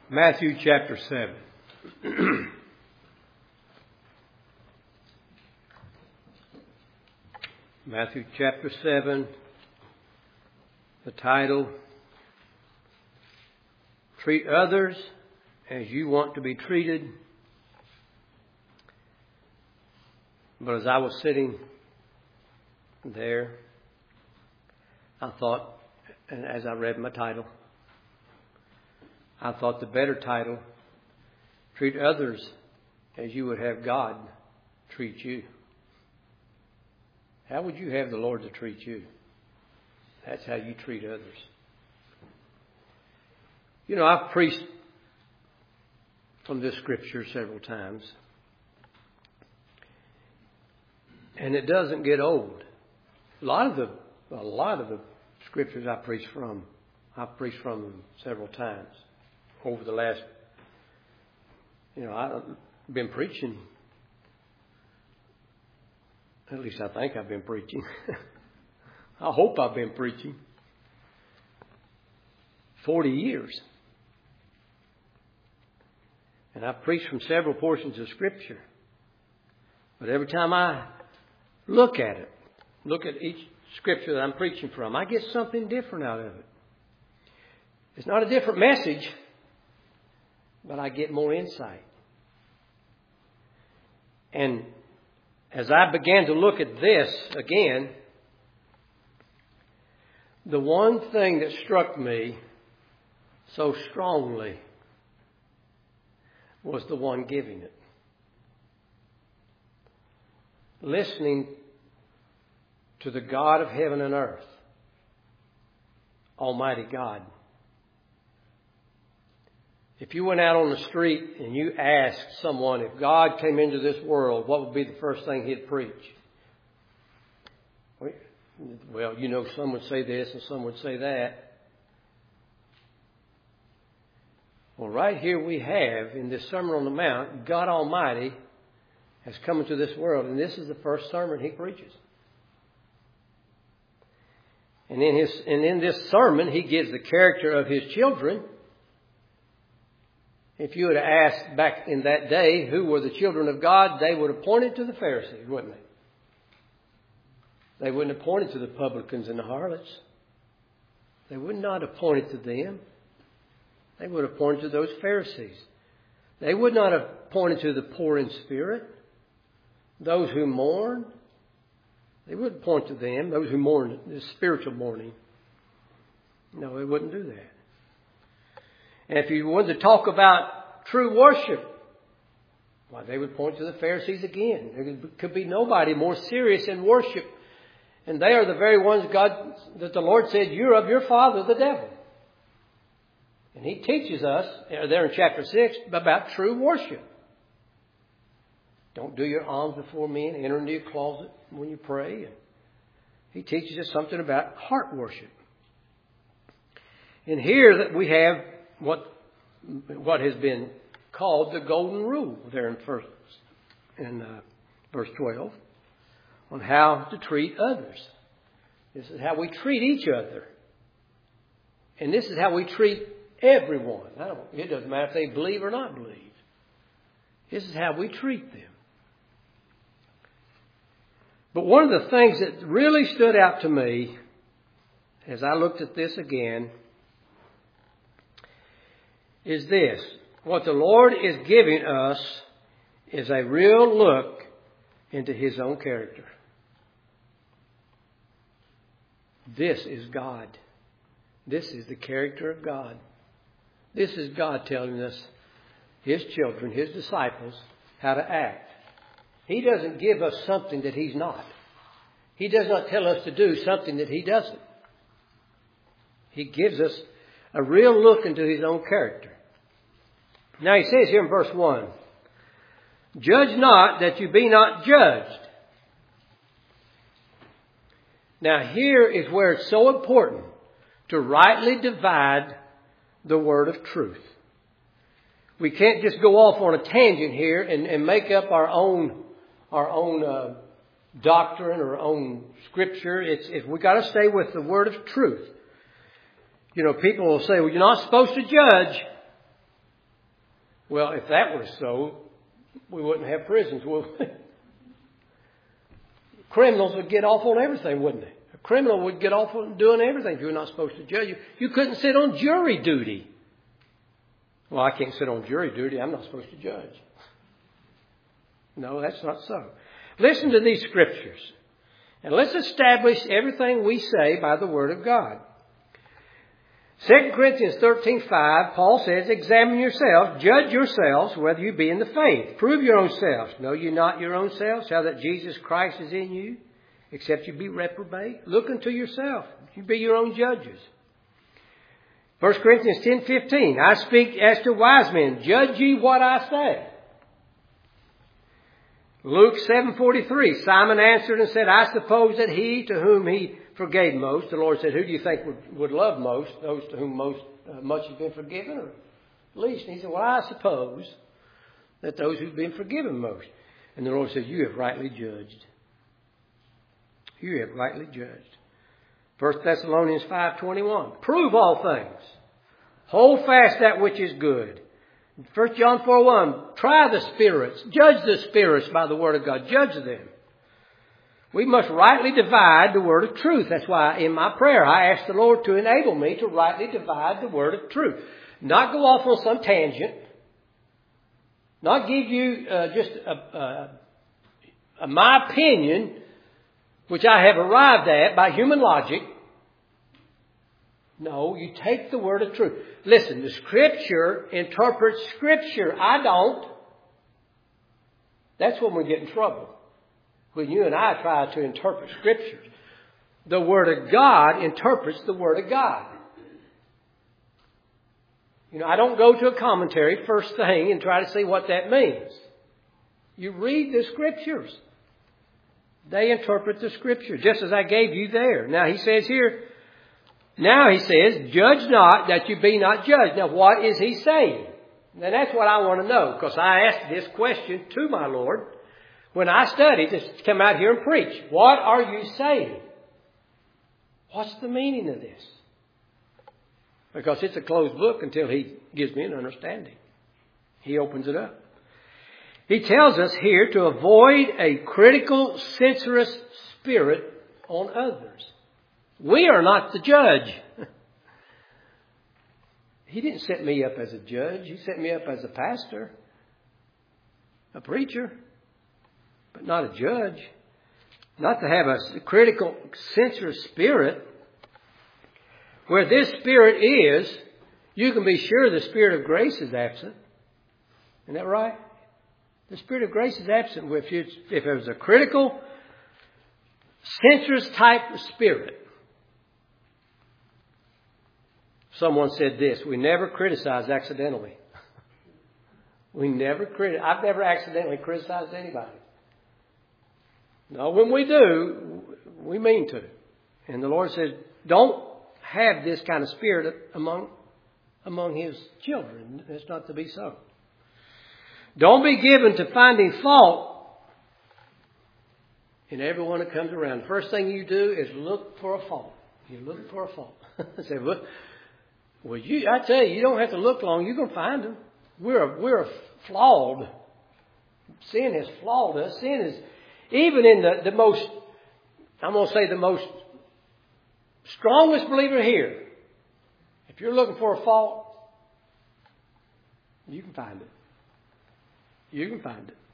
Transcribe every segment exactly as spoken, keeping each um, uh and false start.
Matthew chapter seven. Matthew chapter seven, the title, Treat Others as You Want to Be Treated. But as I was sitting there, I thought, and as I read my title, I thought the better title, Treat Others as You Would Have God Treat You. How would you have the Lord to treat you? That's how you treat others. You know, I've preached from this scripture several times. And it doesn't get old. A lot of the a lot of the scriptures I preach from, I've preached from them several times over the last, you know, I've been preaching. At least I think I've been preaching. I hope I've been preaching. Forty years. And I've preached from several portions of Scripture. But every time I look at it, look at each Scripture that I'm preaching from, I get something different out of it. It's not a different message, but I get more insight. And as I began to look at this again, the one thing that struck me so strongly was the one giving it. Listening to the God of heaven and earth, Almighty God. If you went out on the street and you asked someone, if God came into this world, what would be the first thing He'd preach? Well, you know, some would say this and some would say that. Well, right here we have, in this Sermon on the Mount, God Almighty has come into this world, and this is the first sermon He preaches. And in his, and in this sermon, He gives the character of His children. If you would have asked back in that day who were the children of God, they would have pointed to the Pharisees, wouldn't they? They wouldn't have pointed to the publicans and the harlots. They would not have pointed to them. They would have pointed to those Pharisees. They would not have pointed to the poor in spirit, those who mourn. They wouldn't point to them, those who mourn, the spiritual mourning. No, they wouldn't do that. And if you wanted to talk about true worship, why, they would point to the Pharisees again. There could be nobody more serious in worship. And they are the very ones God, that the Lord said, you're of your father, the devil. And He teaches us, there in chapter six, about true worship. Don't do your alms before men. Enter into your closet when you pray. And He teaches us something about heart worship. And here that we have what what has been called the golden rule there in first in uh, verse twelve on how to treat others. This is how we treat each other, and this is how we treat everyone. I don't, it doesn't matter if they believe or not believe. This is how we treat them. But one of the things that really stood out to me as I looked at this again is this. What the Lord is giving us is a real look into His own character. This is God. This is the character of God. This is God telling us, His children, His disciples, how to act. He doesn't give us something that He's not. He does not tell us to do something that He doesn't. He gives us a real look into His own character. Now He says here in verse one, judge not that you be not judged. Now here is where it's so important to rightly divide the word of truth. We can't just go off on a tangent here and, and make up our own our own uh, doctrine or our own scripture. It's, it's we got to stay with the word of truth. You know, people will say, well, you're not supposed to judge. Well, if that were so, we wouldn't have prisons, would we? Criminals would get off on everything, wouldn't they? A criminal would get off on doing everything if you're not supposed to judge you. You couldn't sit on jury duty. Well, I can't sit on jury duty. I'm not supposed to judge. No, that's not so. Listen to these scriptures. And let's establish everything we say by the Word of God. Second Corinthians thirteen five, Paul says, examine yourselves, judge yourselves, whether you be in the faith. Prove your own selves. Know you not your own selves, how that Jesus Christ is in you, except you be reprobate? Look unto yourself. You be your own judges. First Corinthians ten fifteen, I speak as to wise men, judge ye what I say. Luke seven forty-three, Simon answered and said, I suppose that he to whom he forgave most, the Lord said, who do you think would, would love most? Those to whom most uh, much has been forgiven, or least? And he said, well, I suppose that those who've been forgiven most. And the Lord said, you have rightly judged. You have rightly judged. First Thessalonians five twenty-one, prove all things. Hold fast that which is good. First John four one, try the spirits. Judge the spirits by the Word of God. Judge them. We must rightly divide the word of truth. That's why in my prayer I ask the Lord to enable me to rightly divide the word of truth. Not go off on some tangent. Not give you uh, just a, a, a, my opinion, which I have arrived at by human logic. No, you take the word of truth. Listen, the Scripture interprets Scripture. I don't. That's when we get in trouble. When you and I try to interpret Scriptures. The Word of God interprets the Word of God. You know, I don't go to a commentary first thing and try to see what that means. You read the Scriptures. They interpret the Scripture, just as I gave you there. Now, he says here, now he says, judge not that you be not judged. Now, what is he saying? Now, that's what I want to know, because I asked this question to my Lord when I studied to come out here and preach. What are you saying? What's the meaning of this? Because it's a closed book until he gives me an understanding. He opens it up. He tells us here to avoid a critical, censorious spirit on others. We are not the judge. He didn't set me up as a judge. He set me up as a pastor, a preacher, but not a judge. Not to have a critical, censorious spirit. Where this spirit is, you can be sure the spirit of grace is absent. Isn't that right? The spirit of grace is absent. If, you, if there was a critical, censorious type of spirit. Someone said this, we never criticize accidentally. We never criticize. I've never accidentally criticized anybody. No, when we do, we mean to. And the Lord says, don't have this kind of spirit among, among His children. It's not to be so. Don't be given to finding fault in everyone that comes around. The first thing you do is look for a fault. You look for a fault. Say, well, well, you, I tell you, you don't have to look long. You're going to find them. We're, we're flawed. Sin has flawed us. Sin is, even in the, the most, I'm going to say the most strongest believer here. If you're looking for a fault, you can find it. You can find it.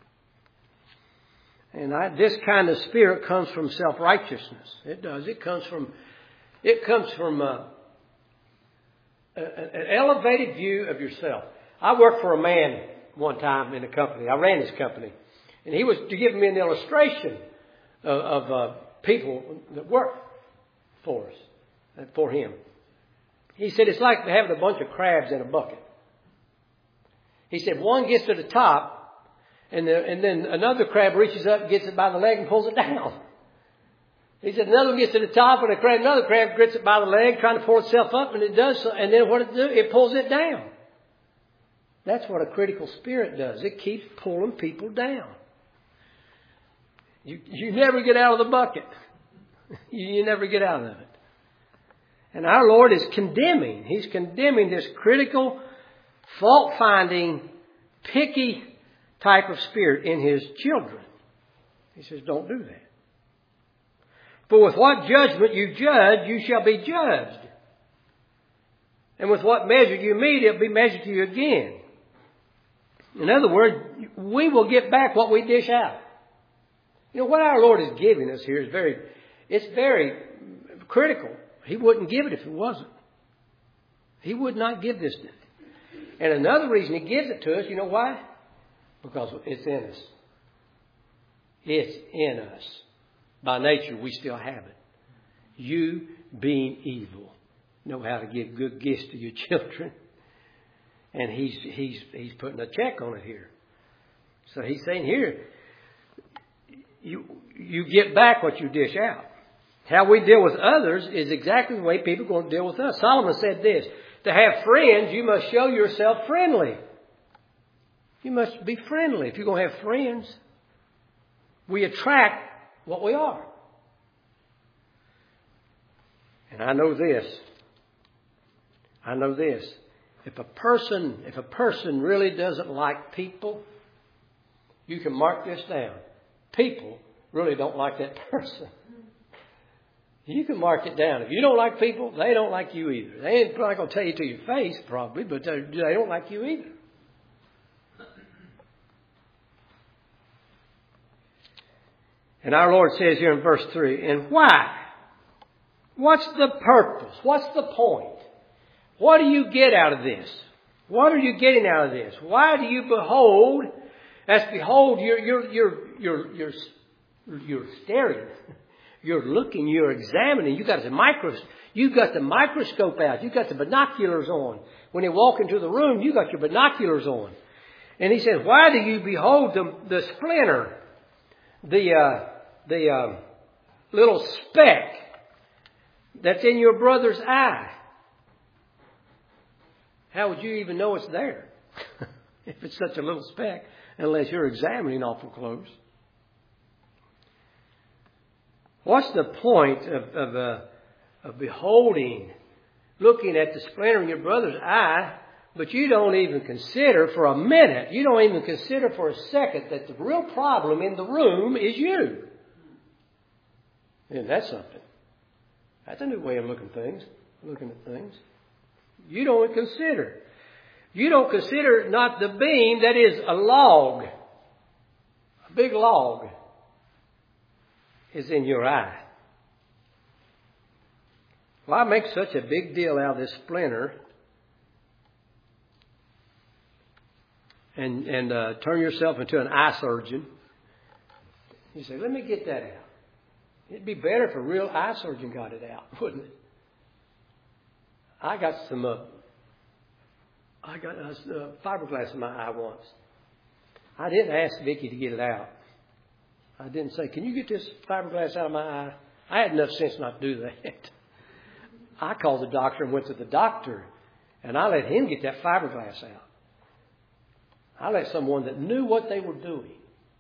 And I, this kind of spirit comes from self-righteousness. It does. It comes from, it comes from uh, a, an elevated view of yourself. I worked for a man one time in a company. I ran his company. And he was giving me an illustration of, of uh, people that work for us, and for him. He said, it's like having a bunch of crabs in a bucket. He said, one gets to the top, and, the, and then another crab reaches up, gets it by the leg, and pulls it down. He said, another one gets to the top, and a crab, another crab gets it by the leg, trying to pull itself up, and it does so. And then what it do? It pulls it down. That's what a critical spirit does. It keeps pulling people down. You, you never get out of the bucket. You never get out of it. And our Lord is condemning. He's condemning this critical, fault-finding, picky type of spirit in His children. He says, don't do that. For with what judgment you judge, you shall be judged. And with what measure you meet, it will be measured to you again. In other words, we will get back what we dish out. You know, what our Lord is giving us here is very, it's very critical. He wouldn't give it if it wasn't. He would not give this. And another reason He gives it to us, you know why? Because it's in us. It's in us. By nature, we still have it. You, being evil, know how to give good gifts to your children. And he's he's he's putting a check on it here. So He's saying here, you you get back what you dish out. How we deal with others is exactly the way people are going to deal with us. Solomon said this, to have friends, you must show yourself friendly. You must be friendly if you're going to have friends. We attract what we are. And I know this. I know this. If a person, if a person really doesn't like people, you can mark this down. People really don't like that person. You can mark it down. If you don't like people, they don't like you either. They ain't probably going to tell you to your face, probably, but they, they don't like you either. And our Lord says here in verse three, and why? What's the purpose? What's the point? What do you get out of this? What are you getting out of this? Why do you behold? As behold, you're you're you're you're you're you're staring, you're looking, you're examining. You got the micros, you got the microscope out, you got the binoculars on. When you walk into the room, you got your binoculars on. And He says, why do you behold the the splinter, the uh, the uh, little speck that's in your brother's eye? How would you even know it's there if it's such a little speck, unless you're examining awful close? What's the point of, of, uh, of beholding, looking at the splinter in your brother's eye, but you don't even consider for a minute, you don't even consider for a second that the real problem in the room is you? And that's something. That's a new way of looking at things, looking at things. You don't consider. You don't consider not the beam that is a log. A big log is in your eye. Why make such a big deal out of this splinter and, and uh, turn yourself into an eye surgeon? You say, let me get that out. It'd be better if a real eye surgeon got it out, wouldn't it? I got some, uh, I got uh, fiberglass in my eye once. I didn't ask Vicki to get it out. I didn't say, can you get this fiberglass out of my eye? I had enough sense not to do that. I called the doctor and went to the doctor, and I let him get that fiberglass out. I let someone that knew what they were doing.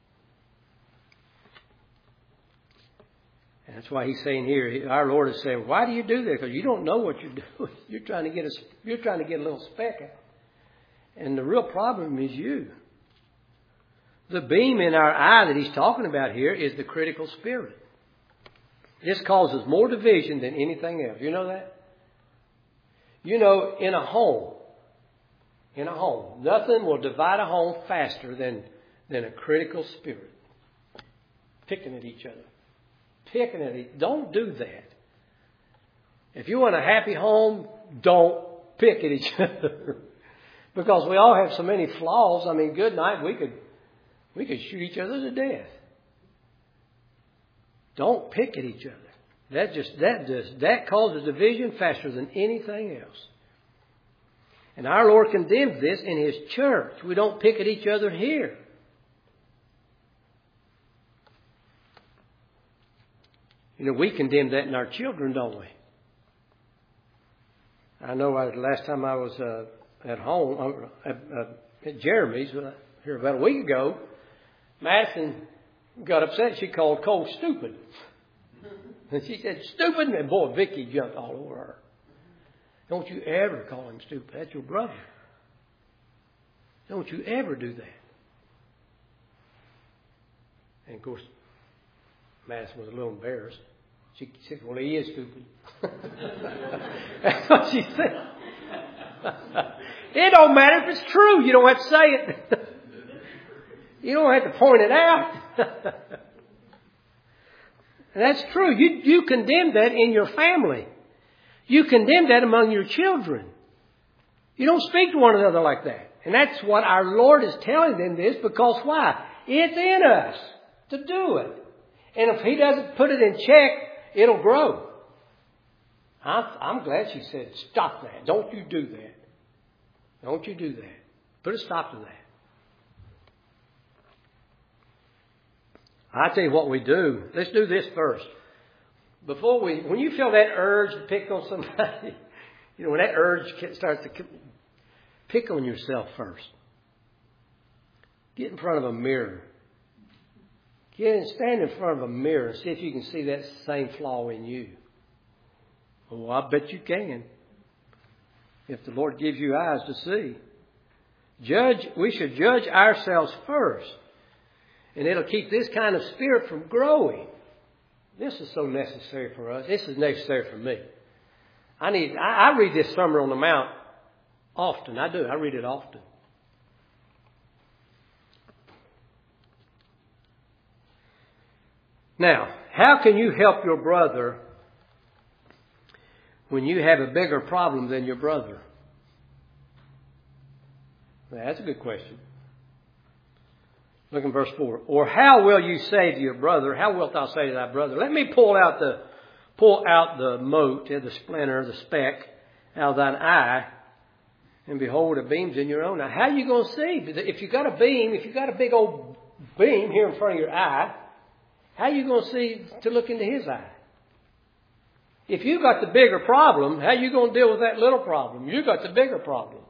And that's why He's saying here, our Lord is saying, why do you do that? Because you don't know what you're doing. You're trying to get a, you're trying to get a little speck out. And the real problem is you. The beam in our eye that He's talking about here is the critical spirit. This causes more division than anything else. You know that? You know, in a home, in a home, nothing will divide a home faster than, than a critical spirit. Picking at each other. Picking at it. Don't do that. If you want a happy home, don't pick at each other. Because we all have so many flaws. I mean, good night, we could we could shoot each other to death. Don't pick at each other. That just that does that causes division faster than anything else. And our Lord condemns this in His church. We don't pick at each other here. You know, we condemn that in our children, don't we? I know I, the last time I was uh, at home, uh, at, uh, at Jeremy's, uh, here about a week ago, Madison got upset. She called Cole stupid. And she said, stupid? And boy, Vicky jumped all over her. Don't you ever call him stupid. That's your brother. Don't you ever do that. And of course, Madison was a little embarrassed. She said, well, he is stupid. That's what she said. It don't matter if it's true. You don't have to say it. You don't have to point it out. And that's true. You, you condemn that in your family. You condemn that among your children. You don't speak to one another like that. And that's what our Lord is telling them this, because why? It's in us to do it. And if He doesn't put it in check, it'll grow. I'm, I'm glad she said, stop that. Don't you do that. Don't you do that. Put a stop to that. I tell you what we do. Let's do this first. Before we, when you feel that urge to pick on somebody, you know, when that urge starts to pick on yourself first. Get in front of a mirror. Get in, stand in front of a mirror and see if you can see that same flaw in you. Oh, I bet you can. If the Lord gives you eyes to see. Judge, we should judge ourselves first. And it'll keep this kind of spirit from growing. This is so necessary for us. This is necessary for me. I need, I, I read this Sermon on the Mount often. I do. I read it often. Now, how can you help your brother when you have a bigger problem than your brother? Now, that's a good question. Look in verse four. Or how will you say to your brother, how wilt thou say to thy brother, let me pull out the pull out the mote, the splinter, the speck out of thine eye, and behold, a beam's in your own eye. How are you going to see? If you've got a beam, if you've got a big old beam here in front of your eye, how are you going to see to look into his eye? If you've got the bigger problem, how are you going to deal with that little problem? You've got the bigger problem.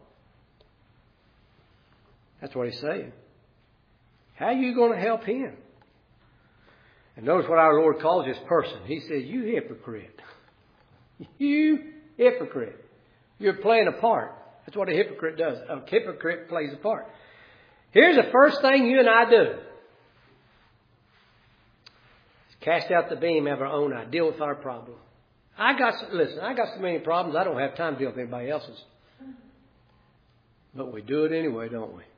That's what he's saying. How are you going to help him? And notice what our Lord calls this person. He says, you hypocrite. You hypocrite. You're playing a part. That's what a hypocrite does. A hypocrite plays a part. Here's the first thing you and I do. Cast out the beam of our own eye. Deal with our problem. I got, listen, I got so many problems, I don't have time to deal with anybody else's. But we do it anyway, don't we?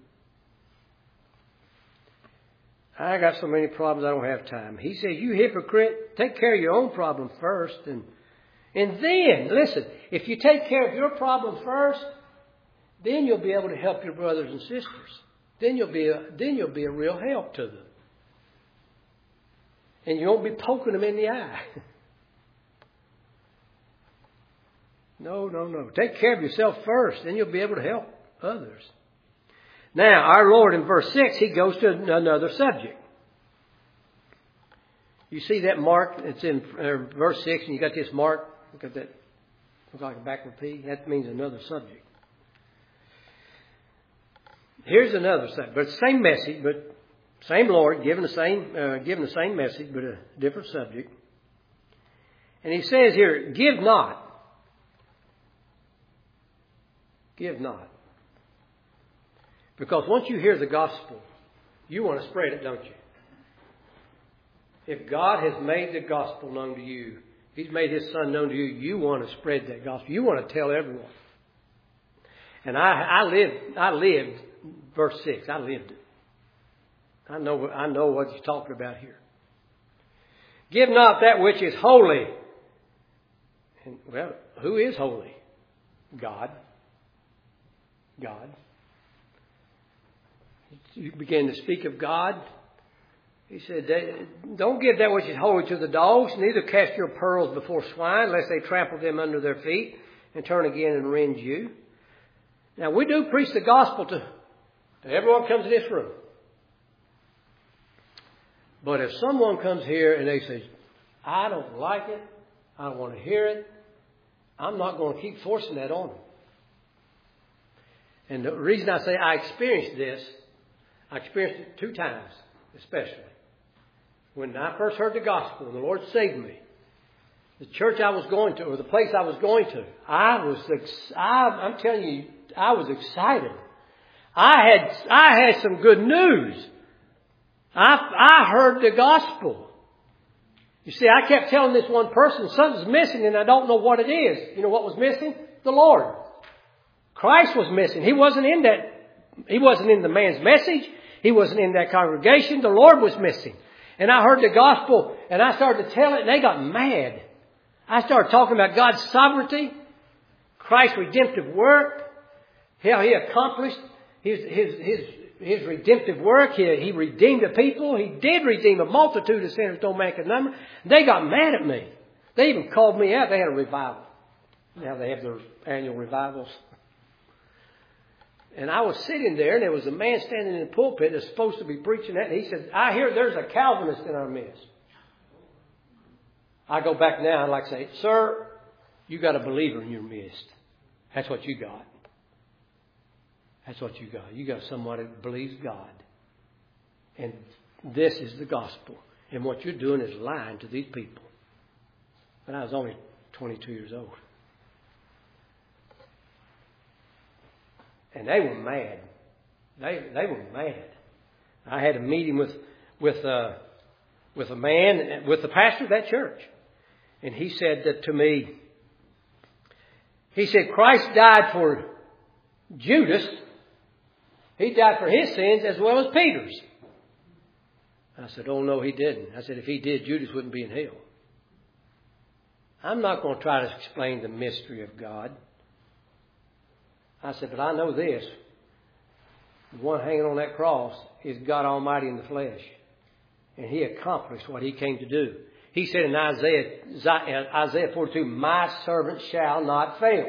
I got so many problems, I don't have time. He says, you hypocrite, take care of your own problem first. And, and then, listen, if you take care of your problem first, then you'll be able to help your brothers and sisters. Then you'll be a, then you'll be a real help to them. And you won't be poking them in the eye. No, no, no. Take care of yourself first. Then you'll be able to help others. Now, our Lord in verse six, He goes to another subject. You see that mark? It's in uh, verse six, and you got this mark. Look at that. Looks like a backward P. That means another subject. Here's another subject. But same message, but same Lord, giving the same, uh, giving the same message, but a different subject. And He says here, give not. Give not. Because once you hear the gospel, you want to spread it, don't you? If God has made the gospel known to you, He's made His Son known to you, you want to spread that gospel. You want to tell everyone. And I, I lived, I lived verse six. I lived it. I know, I know what He's talking about here. Give not that which is holy. And, well, who is holy? God. God. You begin to speak of God. He said, don't give that which is holy to the dogs, neither cast your pearls before swine, lest they trample them under their feet and turn again and rend you. Now, we do preach the gospel to, to everyone who comes to this room. But if someone comes here and they say, I don't like it, I don't want to hear it, I'm not going to keep forcing that on them. And the reason I say I experienced this, I experienced it two times, especially. When I first heard the gospel and the Lord saved me, the church I was going to, or the place I was going to, I was, I, I'm telling you, I was excited. I had, I had some good news. I, I heard the gospel. You see, I kept telling this one person, something's missing and I don't know what it is. You know what was missing? The Lord. Christ was missing. He wasn't in that, he wasn't in the man's message. He wasn't in that congregation. The Lord was missing. And I heard the gospel and I started to tell it and they got mad. I started talking about God's sovereignty, Christ's redemptive work, how He accomplished His, His, His, His redemptive work. He, he redeemed the people. He did redeem a multitude of sinners, no man could number. They got mad at me. They even called me out. They had a revival. Now they have their annual revivals. And I was sitting there, and there was a man standing in the pulpit that's supposed to be preaching that. And he said, I hear there's a Calvinist in our midst. I go back now and like say, sir, you got a believer in your midst. That's what you got. That's what you got. You got somebody that believes God. And this is the gospel. And what you're doing is lying to these people. But I was only twenty-two years old. And they were mad. They they were mad. I had a meeting with with uh, with a man, with the pastor of that church. And he said that to me, he said, Christ died for Judas. He died for his sins as well as Peter's. I said, oh, no, he didn't. I said, if he did, Judas wouldn't be in hell. I'm not going to try to explain the mystery of God. I said, but I know this. The one hanging on that cross is God Almighty in the flesh. And He accomplished what He came to do. He said in Isaiah, Isaiah forty-two, my servant shall not fail.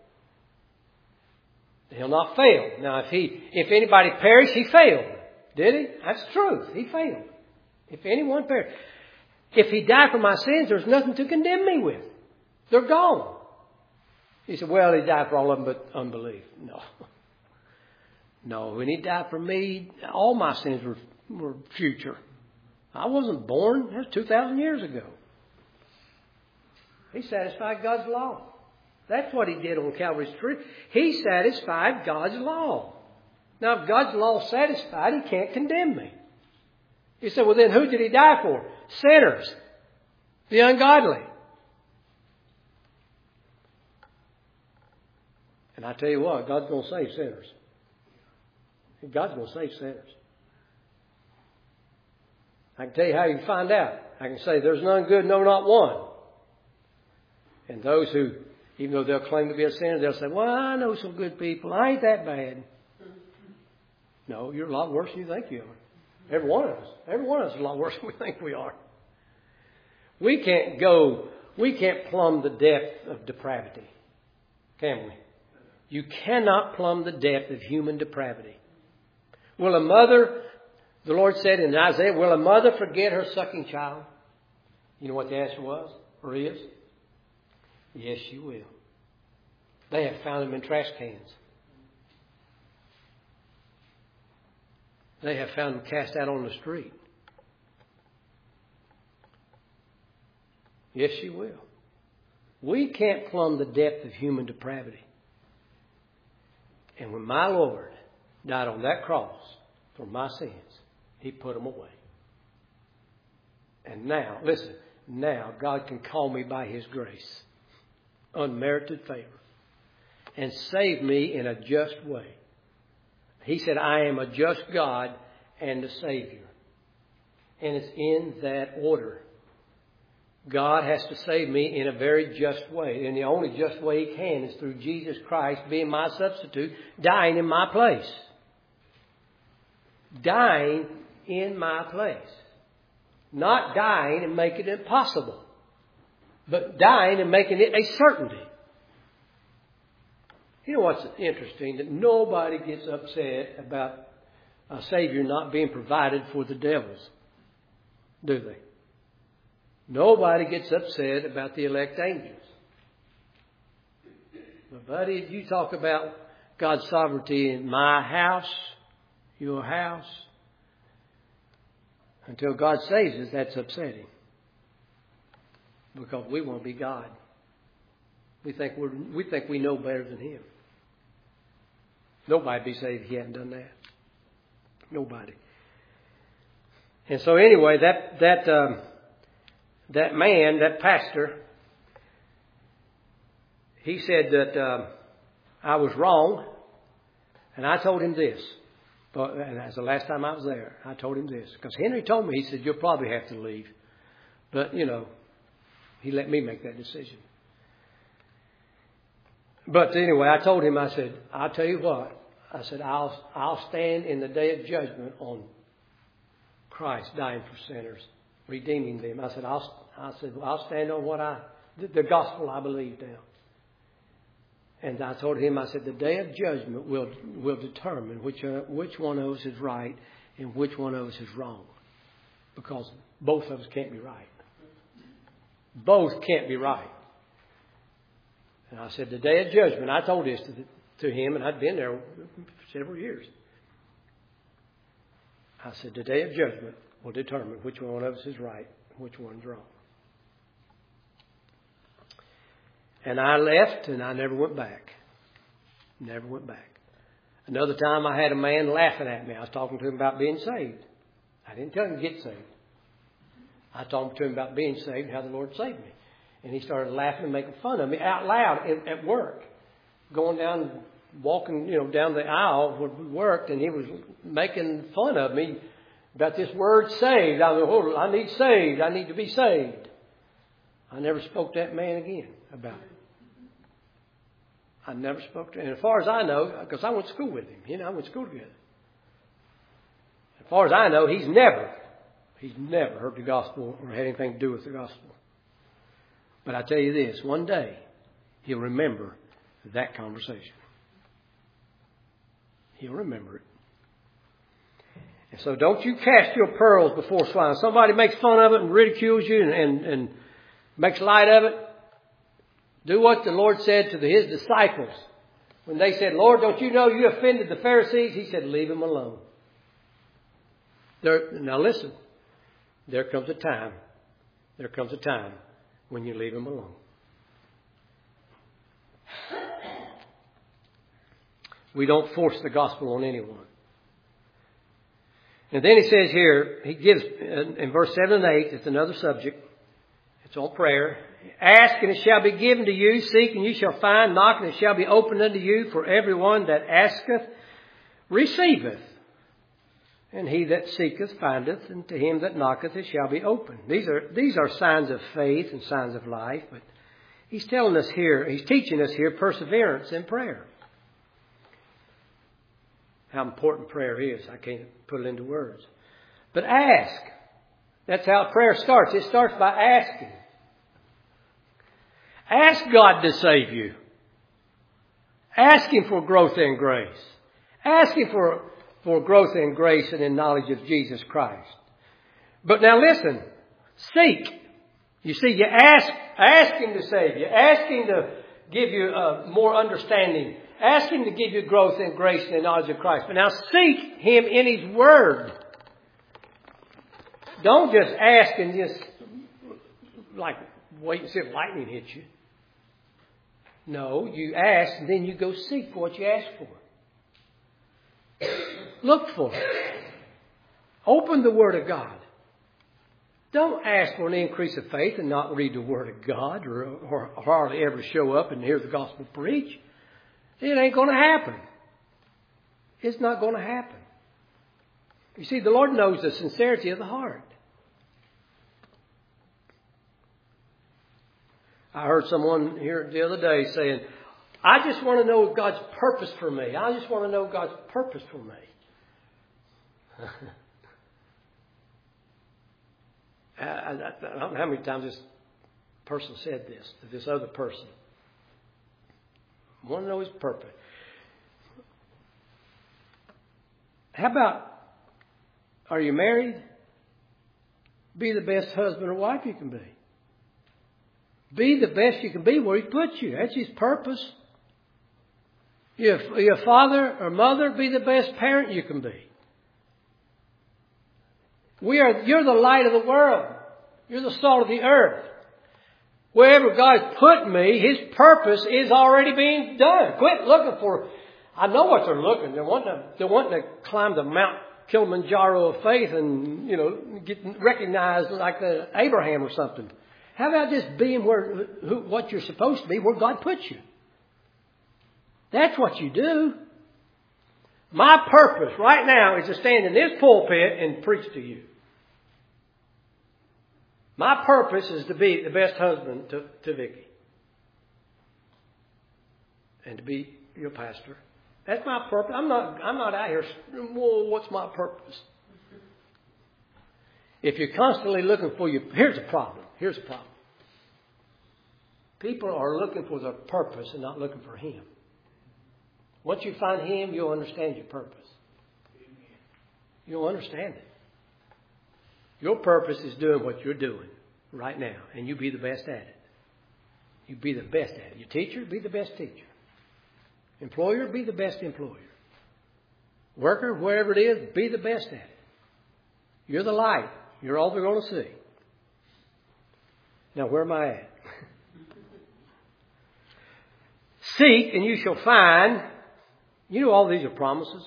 He'll not fail. Now, if he, if anybody perished, He failed. Did He? That's truth. He failed. If anyone perished. If He died for my sins, there's nothing to condemn me with. They're gone. He said, well, He died for all of them but unbelief. No. No, when He died for me, all my sins were, were future. I wasn't born. That was two thousand years ago. He satisfied God's law. That's what He did on Calvary's tree. He satisfied God's law. Now, if God's law is satisfied, He can't condemn me. You say, well, then who did He die for? Sinners. The ungodly. And I tell you what, God's going to save sinners. God's going to save sinners. I can tell you how you can find out. I can say, there's none good, no, not one. And those who, even though they'll claim to be a sinner, they'll say, well, I know some good people. I ain't that bad. No, you're a lot worse than you think you are. Every one of us. Every one of us is a lot worse than we think we are. We can't go, we can't plumb the depth of depravity. Can we? You cannot plumb the depth of human depravity. Will a mother, the Lord said in Isaiah, will a mother forget her sucking child? You know what the answer was? Or is? Yes, she will. They have found them in trash cans. They have found them cast out on the street. Yes, she will. We can't plumb the depth of human depravity. And when my Lord died on that cross for my sins, He put them away. And now, listen, now God can call me by His grace, unmerited favor, and save me in a just way. He said, I am a just God and a Savior. And it's in that order. God has to save me in a very just way. And the only just way He can is through Jesus Christ being my substitute, dying in my place. Dying in my place. Not dying and making it impossible, but dying and making it a certainty. You know what's interesting? That nobody gets upset about a Savior not being provided for the devils, do they? Nobody gets upset about the elect angels. But buddy, if you talk about God's sovereignty in my house, your house, until God saves us, that's upsetting. Because we want to be God. We think we're, we think we know better than Him. Nobody'd be saved if he hadn't done that. Nobody. And so anyway, that that um, that man, that pastor, he said that uh, I was wrong, and I told him this. But, and that's the last time I was there. I told him this because Henry told me. He said, "You'll probably have to leave," but you know, he let me make that decision. But anyway, I told him. I said, "I'll tell you what." I said, "I'll I'll stand in the day of judgment on Christ dying for sinners, redeeming them." I said, "I'll I said well, I'll stand on what I the, the gospel I believe now." And I told him, I said, "The day of judgment will will determine which uh, which one of us is right and which one of us is wrong, because both of us can't be right. Both can't be right." And I said, "The day of judgment." I told this to the, to him, and I'd been there for several years. I said, "The day of judgment will determine which one of us is right, which one's wrong." And I left, and I never went back. Never went back. Another time I had a man laughing at me. I was talking to him about being saved. I didn't tell him to get saved. I talked to him about being saved and how the Lord saved me. And he started laughing and making fun of me out loud at, at work. Going down, walking, you know, down the aisle where we worked, and he was making fun of me about this word saved. I was, oh, I need saved. I need to be saved. I never spoke to that man again about it. I never spoke to him. And as far as I know, because I went to school with him, you know, I went to school together. As far as I know, he's never, he's never heard the gospel or had anything to do with the gospel. But I tell you this, one day he'll remember that conversation. He'll remember it. And so don't you cast your pearls before swine. Somebody makes fun of it and ridicules you and, and, and makes light of it. Do what the Lord said to the, His disciples. When they said, "Lord, don't you know you offended the Pharisees?" He said, "Leave them alone." There, now listen, there comes a time, there comes a time when you leave them alone. We don't force the gospel on anyone. And then he says here, he gives, in verse seven and eight, it's another subject. It's on prayer. "Ask and it shall be given to you. Seek and you shall find. Knock and it shall be opened unto you. For everyone that asketh receiveth. And he that seeketh findeth. And to him that knocketh it shall be opened." These are, these are signs of faith and signs of life. But he's telling us here, he's teaching us here perseverance in prayer. How important prayer is. I can't put it into words. But ask. That's how prayer starts. It starts by asking. Ask God to save you. Ask Him for growth in grace. Ask Him for, for growth in grace and in knowledge of Jesus Christ. But now listen. Seek. You see, you ask, ask Him to save you. Ask Him to give you uh, more understanding. Ask Him to give you growth in grace and in knowledge of Christ. But now seek Him in His Word. Don't just ask and just like wait and see if lightning hits you. No, you ask and then you go seek for what you ask for. Look for it. Open the Word of God. Don't ask for an increase of faith and not read the Word of God or, or hardly ever show up and hear the gospel preached. It ain't going to happen. It's not going to happen. You see, the Lord knows the sincerity of the heart. I heard someone here the other day saying, "I just want to know God's purpose for me. I just want to know God's purpose for me." I, I, I don't know how many times this person said this to this other person. I want to know His purpose. How about, are you married? Be the best husband or wife you can be. Be the best you can be where He puts you. That's His purpose. You're, you're a father or mother, be the best parent you can be. We are, you're the light of the world. You're the salt of the earth. Wherever God's put me, His purpose is already being done. Quit looking for, I know what they're looking. They're wanting to, they're wanting to climb the Mount Kilimanjaro of faith and, you know, get recognized like the Abraham or something. How about just being where, who, what you're supposed to be, where God puts you? That's what you do. My purpose right now is to stand in this pulpit and preach to you. My purpose is to be the best husband to, to Vicki. And to be your pastor. That's my purpose. I'm not, I'm not out here, whoa, what's my purpose? If you're constantly looking for your, here's the problem. Here's the problem. People are looking for their purpose and not looking for Him. Once you find Him, you'll understand your purpose. You'll understand it. Your purpose is doing what you're doing right now, and you be the best at it. You be the best at it. Your teacher, be the best teacher. Employer, be the best employer. Worker, wherever it is, be the best at it. You're the light. You're all they're going to see. Now, where am I at? Seek, and you shall find. You know all these are promises.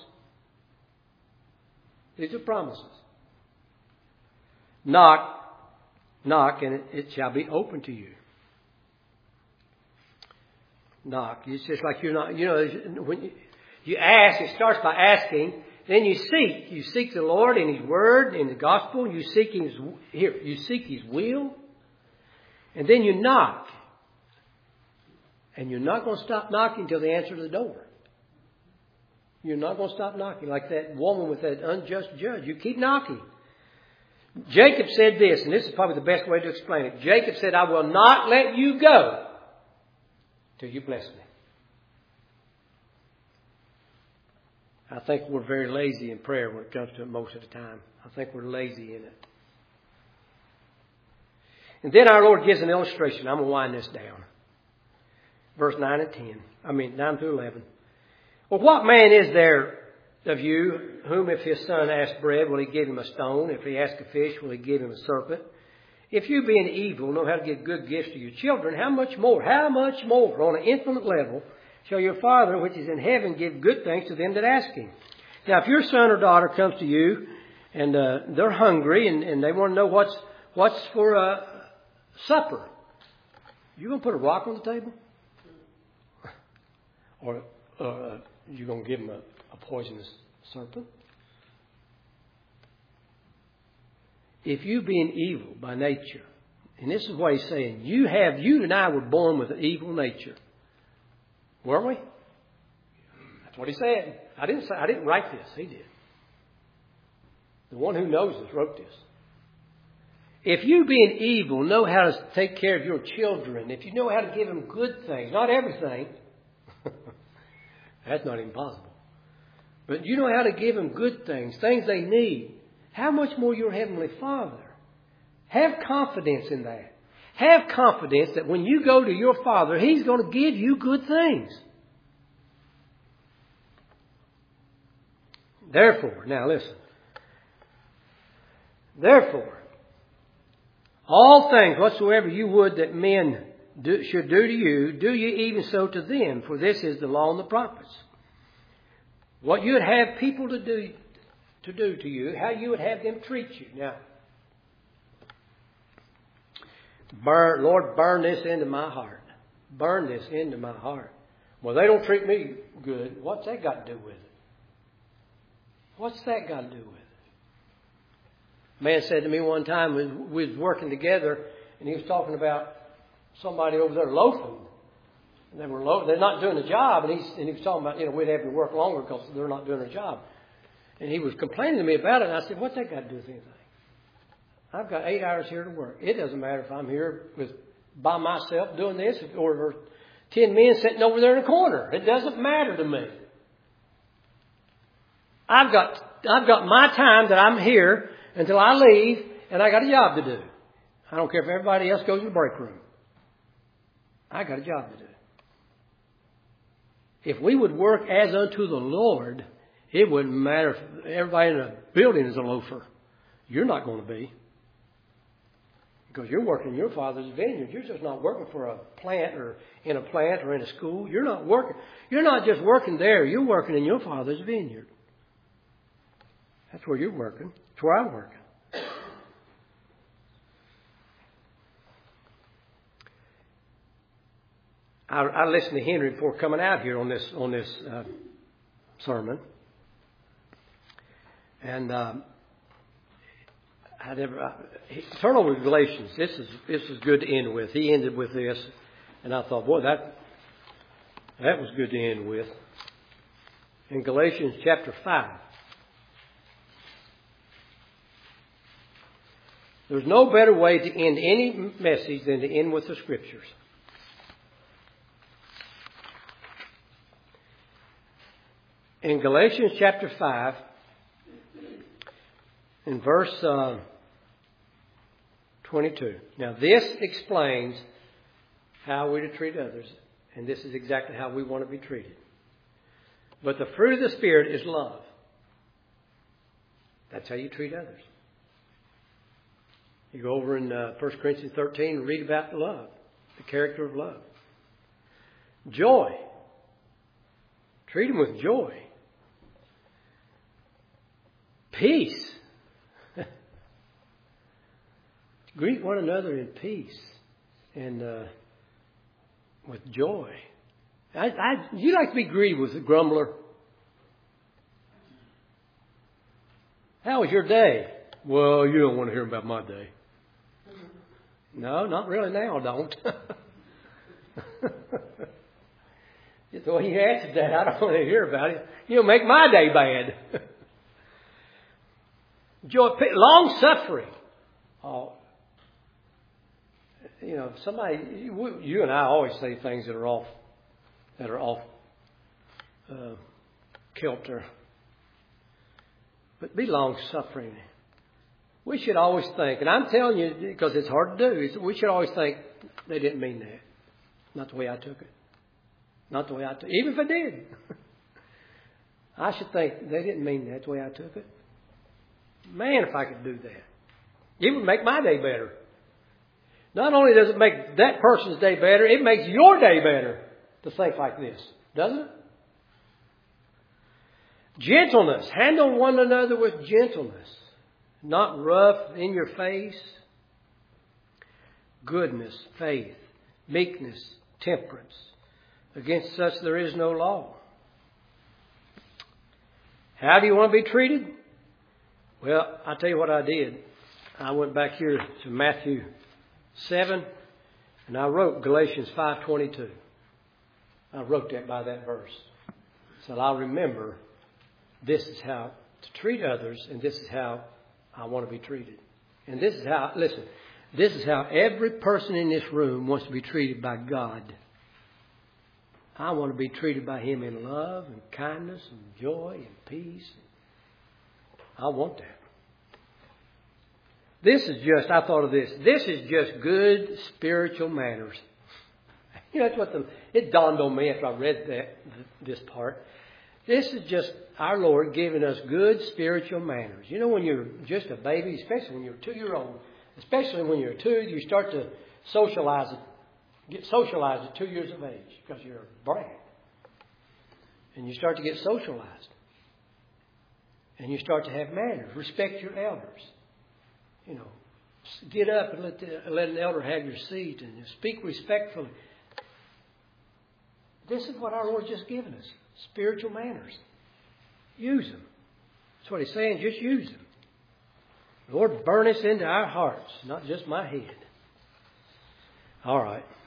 These are promises. Knock, knock, and it, it shall be open to you. Knock. It's just like you're not, you know, when you, you ask, it starts by asking, then you seek. You seek the Lord in His Word, in the Gospel. You seek His, here, you seek His will. And then you knock. And you're not going to stop knocking until they answer the door. You're not going to stop knocking like that woman with that unjust judge. You keep knocking. Jacob said this, and this is probably the best way to explain it. Jacob said, I will not let you go till you bless me. I think we're very lazy in prayer when it comes to it most of the time. I think we're lazy in it. And then our Lord gives an illustration. I'm going to wind this down. Verse nine and ten. I mean, nine through eleven. Well, what man is there of you whom if his son asks bread, will he give him a stone? If he asks a fish, will he give him a serpent? If you being evil know how to give good gifts to your children, how much more, how much more on an infinite level shall your Father which is in heaven give good things to them that ask Him? Now, if your son or daughter comes to you and uh, they're hungry and, and they want to know what's what's for uh, supper, you going to put a rock on the table? Or uh, you going to give them a, a poisonous serpent? If you being evil by nature, and this is what he's saying, you have, you and I were born with an evil nature. Weren't we? That's what he said. I didn't say, I didn't write this. He did. The one who knows this wrote this. If you being evil know how to take care of your children, if you know how to give them good things, not everything, that's not even possible. But you know how to give them good things, things they need. How much more your Heavenly Father? Have confidence in that. Have confidence that when you go to your Father, He's going to give you good things. Therefore, now listen. Therefore, all things whatsoever you would that men do, should do to you, do ye even so to them, for this is the law and the prophets. What you would have people to do to do to you, how you would have them treat you. Now, burn, Lord, burn this into my heart. Burn this into my heart. Well, they don't treat me good. What's that got to do with it? What's that got to do with it? A man said to me one time, we, we was working together, and he was talking about somebody over there loafing. And they were lo- they're not doing the job, and, he's, and he was talking about, you know, we'd have to work longer because they're not doing their job. And he was complaining to me about it, and I said, what's that got to do with anything? I've got eight hours here to work. It doesn't matter if I'm here with by myself doing this, or there's ten men sitting over there in a corner. It doesn't matter to me. I've got I've got my time that I'm here until I leave, and I got a job to do. I don't care if everybody else goes in the break room. I got a job to do. If we would work as unto the Lord, it wouldn't matter if everybody in a building is a loafer. You're not going to be. Because you're working in your Father's vineyard. You're just not working for a plant or in a plant or in a school. You're not working. You're not just working there. You're working in your Father's vineyard. That's where you're working. That's where I'm working. I, I listened to Henry before coming out here on this on this uh, sermon, and um, I never I, turn over to Galatians. This is this is good to end with. He ended with this, and I thought, boy, that that was good to end with. In Galatians chapter five. There's no better way to end any message than to end with the Scriptures. In Galatians chapter five, in verse uh, twenty-two. Now this explains how we're to treat others. And this is exactly how we want to be treated. But the fruit of the Spirit is love. That's how you treat others. You go over in uh, First Corinthians thirteen and read about love, the character of love. Joy. Treat them with joy. Peace. Greet one another in peace and uh, with joy. I, I, you like to be greeted with a grumbler? How was your day? Well, you don't want to hear about my day. No, not really now, don't. The way you answered that, I don't want to hear about it. You'll make my day bad. Joy, long suffering. Oh, you know, somebody. You, you and I always say things that are off, that are off uh, kilter. But be long suffering. We should always think, and I'm telling you because it's hard to do. We should always think they didn't mean that. Not the way I took it. Not the way I took it. Even if I did. I should think they didn't mean that the way I took it. Man, if I could do that. It would make my day better. Not only does it make that person's day better, it makes your day better to think like this. Doesn't it? Gentleness. Handle one another with gentleness. Not rough, in your face. Goodness, faith, meekness, temperance. Against such there is no law. How do you want to be treated? Well, I'll tell you what I did. I went back here to Matthew seven and I wrote Galatians five twenty-two. I wrote that by that verse. So I'll remember this is how to treat others and this is how I want to be treated. And this is how, listen, this is how every person in this room wants to be treated by God. I want to be treated by Him in love and kindness and joy and peace. I want that. This is just, I thought of this, this is just good spiritual manners. You know, that's what the, it dawned on me after I read that, this part. This is just our Lord giving us good spiritual manners. You know, when you're just a baby, especially when you're a two-year-old, especially when you're two, you start to socialize it, get socialized at two years of age because you're a brat. And you start to get socialized. And you start to have manners. Respect your elders. You know, get up and let, the, let an elder have your seat and speak respectfully. This is what our Lord's just given us. Spiritual manners. Use them. That's what He's saying. Just use them. Lord, burn this into our hearts, not just my head. All right.